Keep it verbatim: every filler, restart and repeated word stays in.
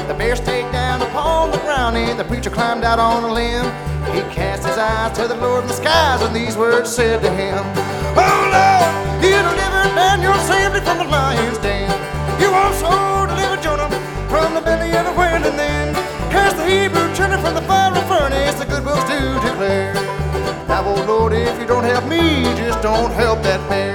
The bear stayed down upon the ground, and the preacher climbed out on a limb. He cast his eyes to the Lord in the skies, and these words said to him, "Oh Lord, you delivered Daniel safely from the lion's den. You also delivered Jonah from the belly of the whale, and then cast the Hebrew children from the fiery furnace. The good books do declare. Now, oh Lord, if you don't help me, just don't help that bear."